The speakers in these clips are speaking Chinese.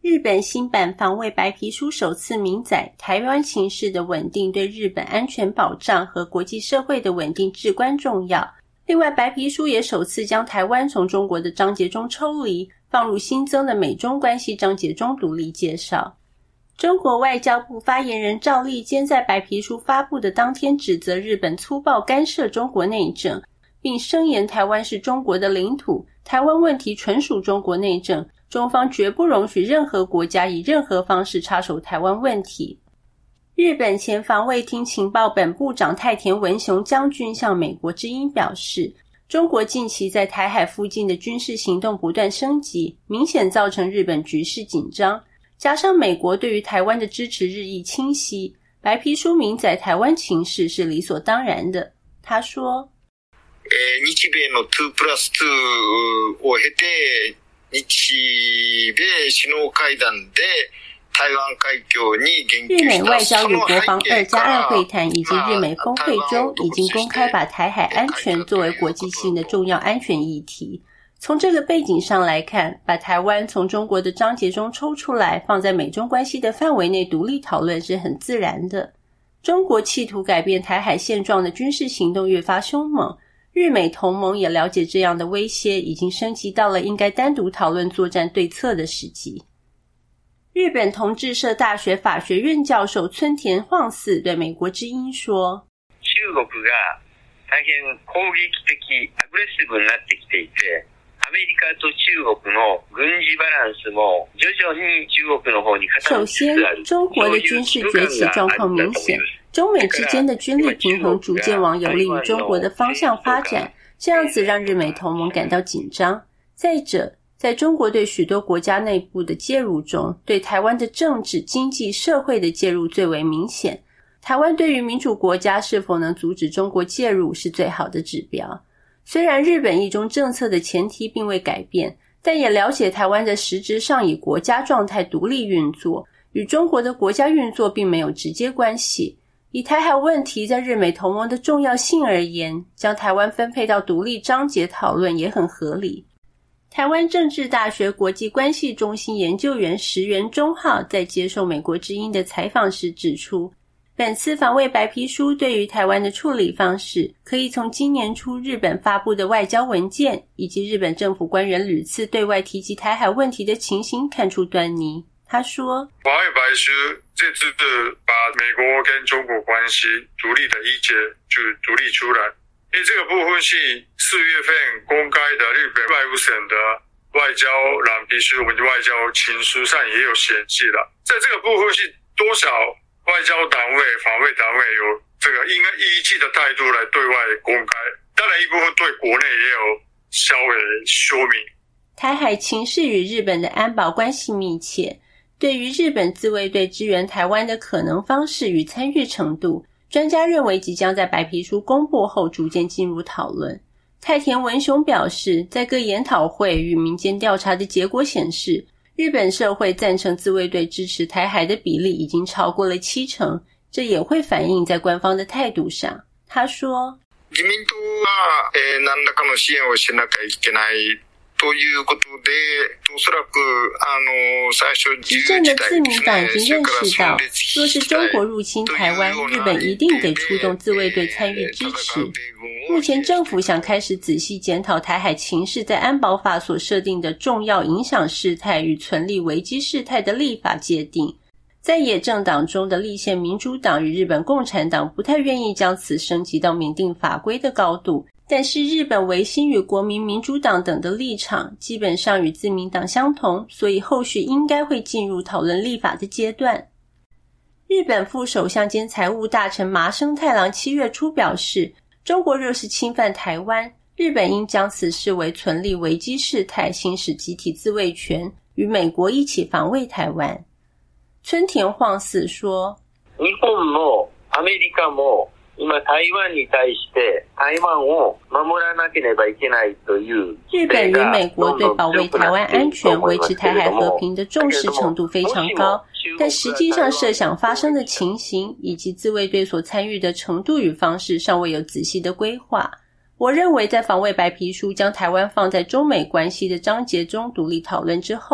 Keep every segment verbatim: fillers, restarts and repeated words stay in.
日本新版防卫白皮书首次明载，台湾情势的稳定对日本安全保障和国际社会的稳定至关重要。另外，白皮书也首次将台湾从中国的章节中抽离，放入新增的美中关系章节中独立介绍。中国外交部发言人赵立坚在白皮书发布的当天指责日本粗暴干涉中国内政，并声言台湾是中国的领土，台湾问题纯属中国内政，中方绝不容许任何国家以任何方式插手台湾问题。日本前防卫厅情报本部长太田文雄将军向美国之音表示，中国近期在台海附近的军事行动不断升级，明显造成日本局势紧張，加上美国对于台湾的支持日益清晰，白皮书明载台湾情势是理所当然的。他说， えー、日米のにプラスにを経て日米首脳会談で台湾海峡に言及日美外交与国防二加二会谈以及日美峰会中已经公开把台海安全作为国际性的重要安全议题。从这个背景上来看，把台湾从中国的章节中抽出来，放在美中关系的范围内独立讨论是很自然的。中国企图改变台海现状的军事行动越发凶猛，日美同盟也了解这样的威胁已经升级到了应该单独讨论作战对策的时機。日本同志社大学法学院教授村田晃嗣对美国之音说， 中国が大変攻撃的アグレッシブになってきていて、アメリカと中国の軍事バランスも徐々に中国の方に傾首先，中国的军事崛起状况明显，中美之间的军力平衡逐渐往有利于中国的方向发展，这样子让日美同盟感到紧张。再者，在中国对许多国家内部的介入中，对台湾的政治、经济、社会的介入最为明显。台湾对于民主国家是否能阻止中国介入是最好的指标。虽然日本一中政策的前提并未改变，但也了解台湾的实质上以国家状态独立运作，与中国的国家运作并没有直接关系。以台海问题在日美同盟的重要性而言，将台湾分配到独立章节讨论也很合理。台湾政治大学国际关系中心研究员石原忠浩在接受美国之音的采访时指出，本次防卫白皮书对于台湾的处理方式，可以从今年初日本发布的外交文件，以及日本政府官员屡次对外提及台海问题的情形看出端倪。他说， 防卫白书这次把美国跟中国关系独立的意见就独立出来，因为这个部分是四月份公开的日本外务省的外交蓝皮书，我们的外交情书上也有显示了，在这个部分是多少外交单位、防卫单位有这个应该依据的态度来对外公开，当然一部分对国内也有稍微说明。 台海情势与日本的安保关系密切，对于日本自卫队支援台湾的可能方式与参与程度，专家认为即将在白皮书公布后逐渐进入讨论。太田文雄表示，在各研讨会与民间调查的结果显示，日本社会赞成自卫队支持台海的比例已经超过了七成，这也会反映在官方的态度上。他说， 自民党は、えー、何らかの支援をしなきゃいけないということで、おそらくあの最初执政的自民党已经认识到，若是中国入侵台湾，日本一定得出动自卫队参与支持。目前政府想开始仔细检讨台海情势在安保法所设定的重要影响事态与存立危机事态的立法界定。在野政党中的立宪民主党与日本共产党不太愿意将此升级到明定法规的高度，但是日本维新与国民民主党等的立场基本上与自民党相同，所以后续应该会进入讨论立法的阶段。日本副首相兼财务大臣麻生太郎七月初表示，中国若是侵犯台湾，日本应将此视为存立危机事态，行使集体自卫权，与美国一起防卫台湾。村田晃嗣说， 日本もアメリカも今台湾に対して台湾を守らなければいけないという日本与美国对保卫台湾安全、维持台海和平的重视程度非常高，但实际上设想发生的情形以及自卫队所参与的程度与方式尚未有仔细的规划。我认为在防卫白皮书将台湾放在中美关系的章节中独立讨论之后，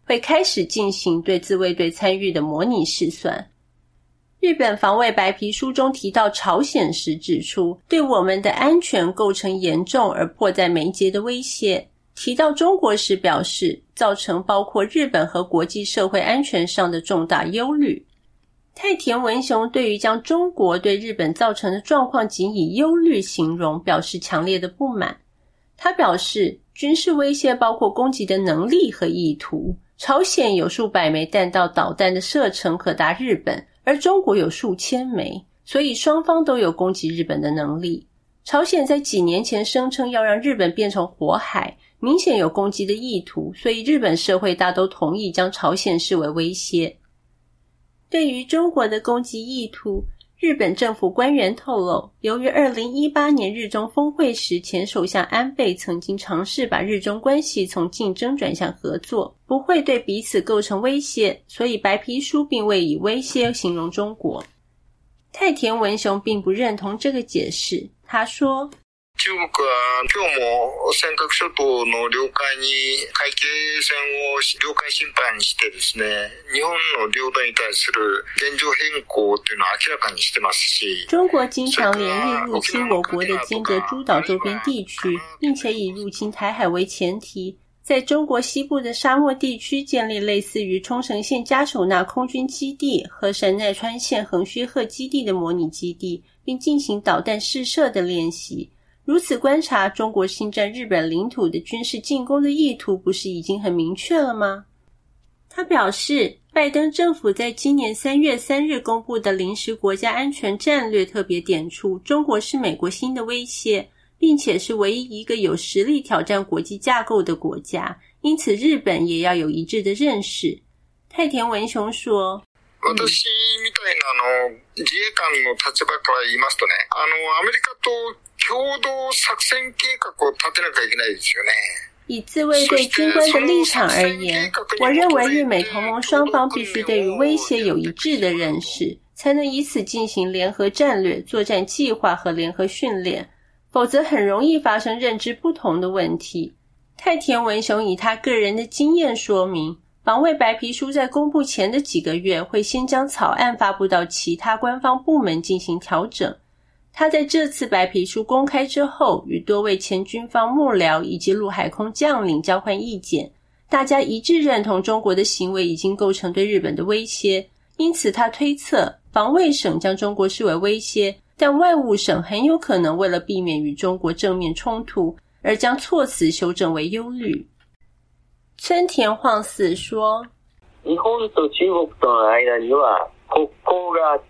会开始进行对自卫队参与的模拟试算。日本防卫白皮书中提到朝鲜时指出，对我们的安全构成严重而迫在眉睫的威胁。提到中国时表示，造成包括日本和国际社会安全上的重大忧虑。太田文雄对于将中国对日本造成的状况仅以忧虑形容，表示强烈的不满。他表示，军事威胁包括攻击的能力和意图。朝鲜有数百枚弹道导弹的射程可达日本，而中国有数千枚，所以双方都有攻击日本的能力。朝鲜在几年前声称要让日本变成火海，明显有攻击的意图，所以日本社会大都同意将朝鲜视为威胁。对于中国的攻击意图，日本政府官员透露，由于二零一八年日中峰会时前首相安倍曾经尝试把日中关系从竞争转向合作，不会对彼此构成威胁，所以白皮书并未以威胁形容中国。太田文雄并不认同这个解释，他说， 中国は今日も尖閣諸島の領海に海警船を領海侵犯してですね、日本の領土に対する現状変更というのを明らかにしてますし、 中国经常连日入侵我国的尖阁诸岛周边地区，并且以入侵台海为前提，在中国西部的沙漠地区建立类似于冲绳县加手纳空军基地和神奈川县横须贺基地的模拟基地，并进行导弹试射的练习。如此观察，中国侵占日本领土的军事进攻的意图不是已经很明确了吗？他表示，拜登政府在今年三月三日公布的临时国家安全战略特别点出，中国是美国新的威胁，并且是唯一一个有实力挑战国际架构的国家，因此日本也要有一致的认識。太田文雄说， 私みたいなあの自衛官の立場から言いますとね、あのアメリカと共同作戦計画を立てなきゃいけないですよね。 以自卫队军官的立场而言，我认为日美同盟双方必须对于威胁有一致的认识，才能以此进行联合战略、作战计划和联合训练，否则很容易发生认知不同的问题。太田文雄以他个人的经验说明，防卫白皮书在公布前的几个月会先将草案发布到其他官方部门进行调整。他在这次白皮书公开之后，与多位前军方幕僚以及陆海空将领交换意见，大家一致认同中国的行为已经构成对日本的威胁，因此他推测防卫省将中国视为威胁，但外务省很有可能为了避免与中国正面衝突，而将措辞修正为忧虑。村田晃嗣说， 日本と中国との間には国交があって、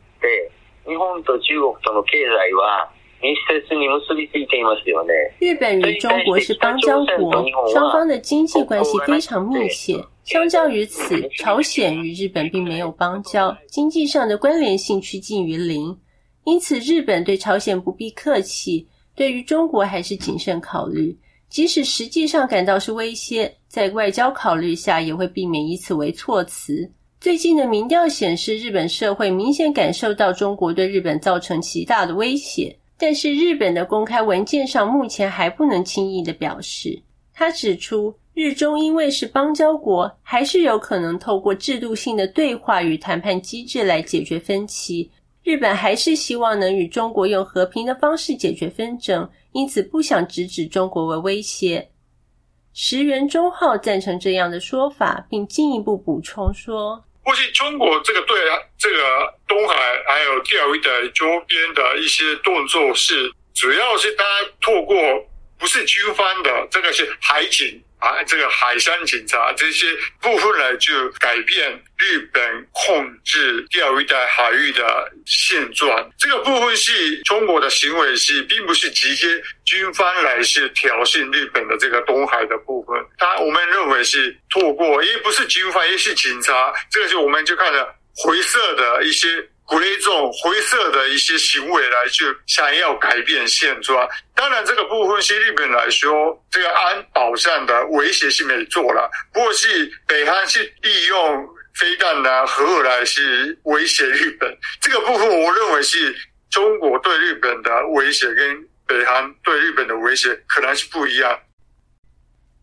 日本と中国との経済は密接に結びついていますよね。 日本与中国是邦交国，双方的经济关系非常密切。相较于此，朝鲜与日本并没有邦交，经济上的关联性趋近于零。因此，日本对朝鲜不必客气，对于中国还是谨慎考虑。即使实际上感到是威胁，在外交考虑下也会避免以此为措辞。最近的民调显示，日本社会明显感受到中国对日本造成极大的威胁，但是日本的公开文件上目前还不能轻易的表示。他指出，日中因为是邦交国，还是有可能透过制度性的对话与谈判机制来解决分歧。日本还是希望能与中国用和平的方式解决纷争，因此不想直指中国为威胁。石原忠浩赞成这样的说法，并进一步补充说， 过去中国这个对这个东海还有钓鱼台周边的一些动作是主要是大家透过不是军方的，这个是海警啊，这个海山警察这些部分来就改变日本控制钓鱼台海域的现状。这个部分是中国的行为是并不是直接军方来是挑衅日本的这个东海的部分，他我们认为是透过也不是军方也是警察，这个是我们就看了灰色的一些规种灰色的一些行为来去想要改变现状。当然这个部分是日本来说这个安保上的威胁是没做了，不过是北韩是利用飞弹啊核来是威胁日本，这个部分我认为是中国对日本的威胁跟北韩对日本的威胁可能是不一样。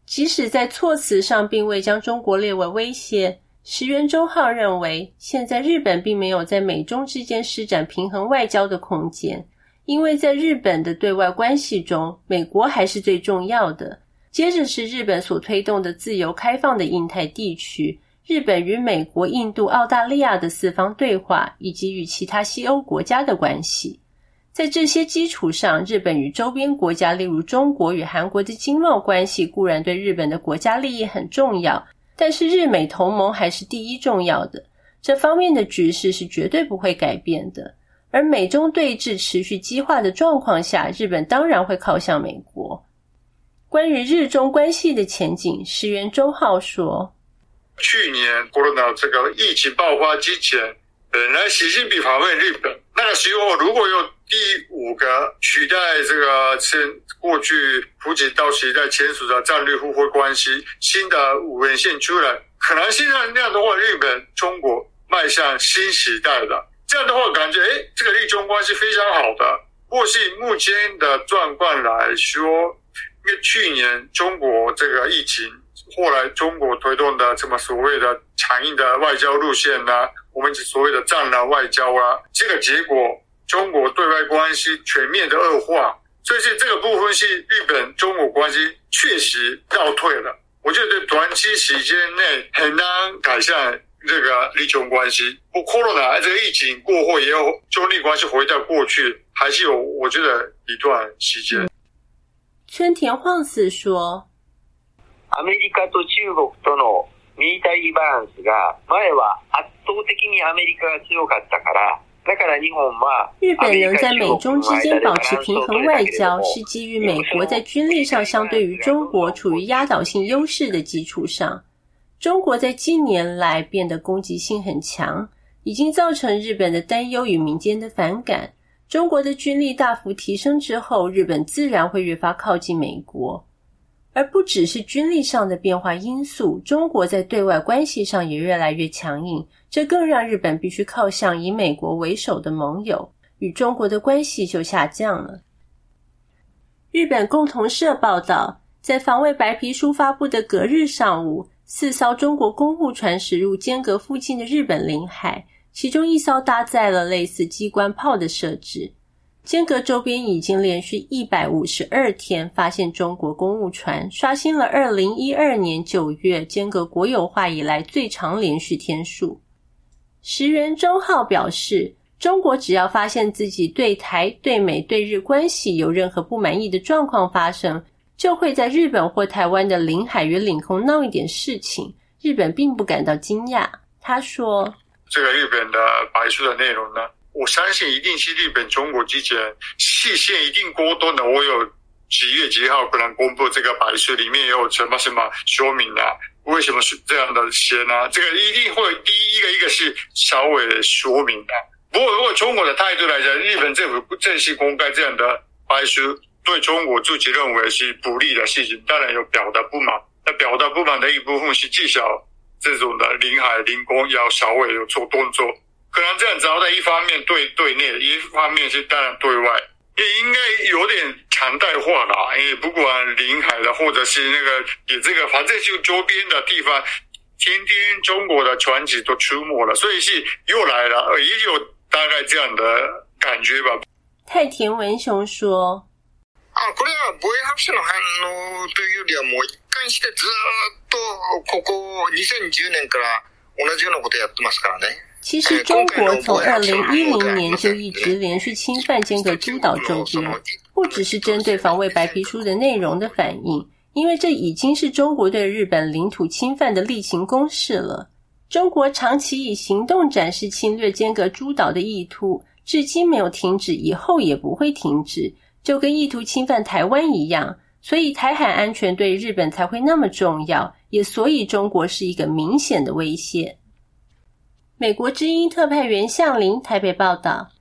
即使在措辞上并未将中国列为威胁，石原忠浩认为，现在日本并没有在美中之间施展平衡外交的空间，因为在日本的对外关系中，美国还是最重要的。接着是日本所推动的自由开放的印太地区，日本与美国、印度、澳大利亚的四方对话，以及与其他西欧国家的关系。在这些基础上，日本与周边国家例如中国与韩国的经贸关系固然对日本的国家利益很重要，但是日美同盟还是第一重要的，这方面的局势是绝对不会改变的。而美中对峙持续激化的状况下，日本当然会靠向美国。关于日中关系的前景，石原忠浩说， 去年 Corona 这个疫情爆发之前，本来习近平访问日本，那个时候如果有第五个取代这个过去普京到时代签署的战略互惠关系新的五沿线出来，可能现在那样的话，日本、中国迈向新时代的，这样的话感觉诶这个日中关系非常好的。或是目前的状况来说，因为去年中国这个疫情，后来中国推动的这么所谓的强硬的外交路线啊，我们所谓的战狼外交啊，这个结果中国对外关系全面的恶化，所以这个部分是日本中国关系确实倒退了。我觉得短期时间内很难改善这个日中关系。不 Corona 这个疫情过后，也有中日关系回到过去，还是有我觉得一段时间。 村田晃司说， アメリカと中国とのミリタリーバランスが前は圧倒的にアメリカが強かったから、だから日本は日本能在美中之间保持平衡外交，是基于美国在军力上相对于中国处于压倒性优势的基础上。中国在近年来变得攻击性很强，已经造成日本的担忧与民间的反感。中国的军力大幅提升之后，日本自然会越发靠近美国。而不只是军力上的变化因素，中国在对外关系上也越来越强硬，这更让日本必须靠向以美国为首的盟友，与中国的关系就下降了。日本共同社报道，在防卫白皮书发布的隔日上午，四艘中国公务船驶入间隔附近的日本领海，其中一艘搭载了类似机关炮的设置。间隔周边已经连续一百五十二天发现中国公务船，刷新了二零一二年九月间隔国有化以来最长连续天数。石原忠浩表示，中国只要发现自己对台、对美、对日关系有任何不满意的状况发生，就会在日本或台湾的领海与领空闹一点事情，日本并不感到惊讶。他说， 这个日本的白书的内容呢，我相信一定是日本中国之间事先一定沟通的。我有几月几号可能公布这个白书，里面有什么什么说明啊，为什么是这样的写呢？这个一定会第一个一个是稍微的说明的。不过如果中国的态度来讲，日本政府不正式公开这样的白书，对中国自己认为是不利的事情，当然有表达不满。那表达不满的一部分是至少这种的领海领空要稍微有做动作，可能这样子在一方面对对内，一方面是当然对外，也应该有点常态化啦。因为不管领海的或者是那个也这个，反正就周边的地方，天天中国的船只都出没了，所以是又来了，也有大概这样的感觉吧。 太田文雄说， あ、これは防衛白書の反応というよりはもう一貫してずっとここにせんじゅうねんから同じようなことやってますからね。 其实中国从二零一零年就一直连续侵犯间隔诸岛周边，不只是针对防卫白皮书的内容的反应，因为这已经是中国对日本领土侵犯的例行公事了。中国长期以行动展示侵略间隔诸岛的意图，至今没有停止，以后也不会停止，就跟意图侵犯台湾一样，所以台海安全对日本才会那么重要，也所以中国是一个明显的威胁。美国之音特派员向林台北报道，